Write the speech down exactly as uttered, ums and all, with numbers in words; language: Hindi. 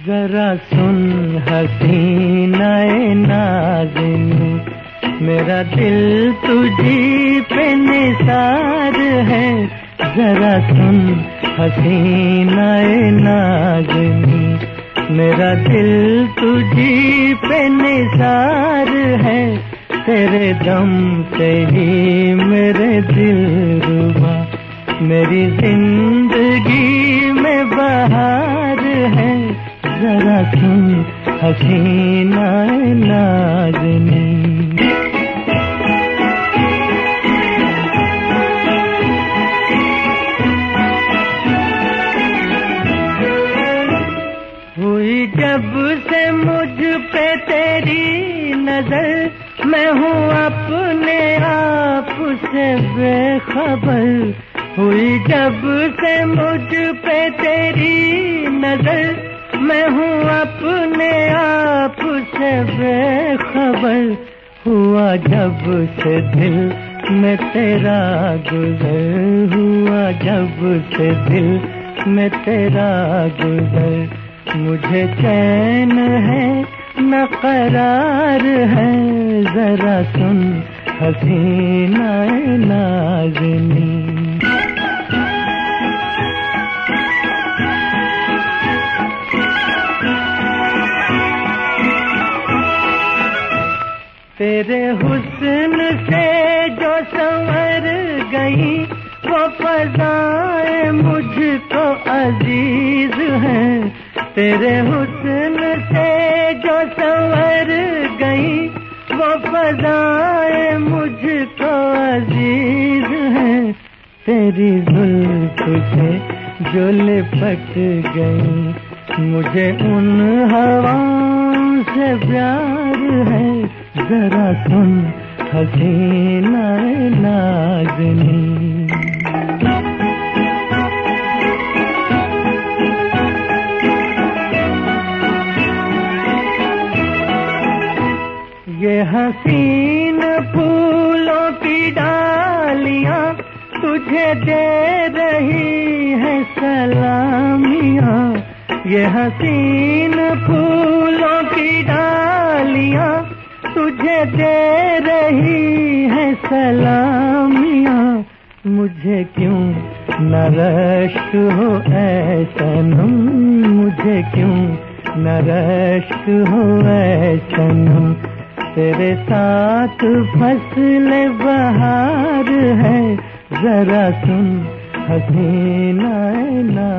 जरा सुन हसीनाए नाज़िनी, मेरा दिल तुझी पे निसार है। जरा सुन हसीनाए नाज़िनी, मेरा दिल तुझी पे निसार है। तेरे दम से ही मेरे दिल रुबा, मेरी जिंदगी में बहार है। जरा सुन हसीना नाज़िनी। हुई जब से मुझ पे तेरी नजर, मैं हूँ अपने आप से बेखबर। हुई जब से मुझ पे तेरी नजर, मैं हूँ अपने आप से बेखबर। हुआ जब से दिल में तेरा गुजर, हुआ जब से दिल में तेरा गुजर। मुझे चैन है न करार है। जरा सुन हसीना नाज़िनी। तेरे हुस्न से जो संवर गई, वो फ़ज़ाएं मुझको अजीज हैं। तेरे हुस्न से जो संवर गई, वो फ़ज़ाएं मुझको अजीज हैं। तेरी जुल्फ़ से जो लिपट गई, मुझे उन हवाओं से प्यार है। जरा सुन हसीना नाज़िनी। ये हसीन फूलों की डालियां तुझे दे रही है सलामियां। ये हसीन फूलों की डालियां तुझे दे रही है सलामियां। मुझे क्यों न रश्क हो ऐ सनम, मुझे क्यों न रश्क हो ऐ सनम। तेरे साथ फसले बहार है। जरा सुन हसीना ना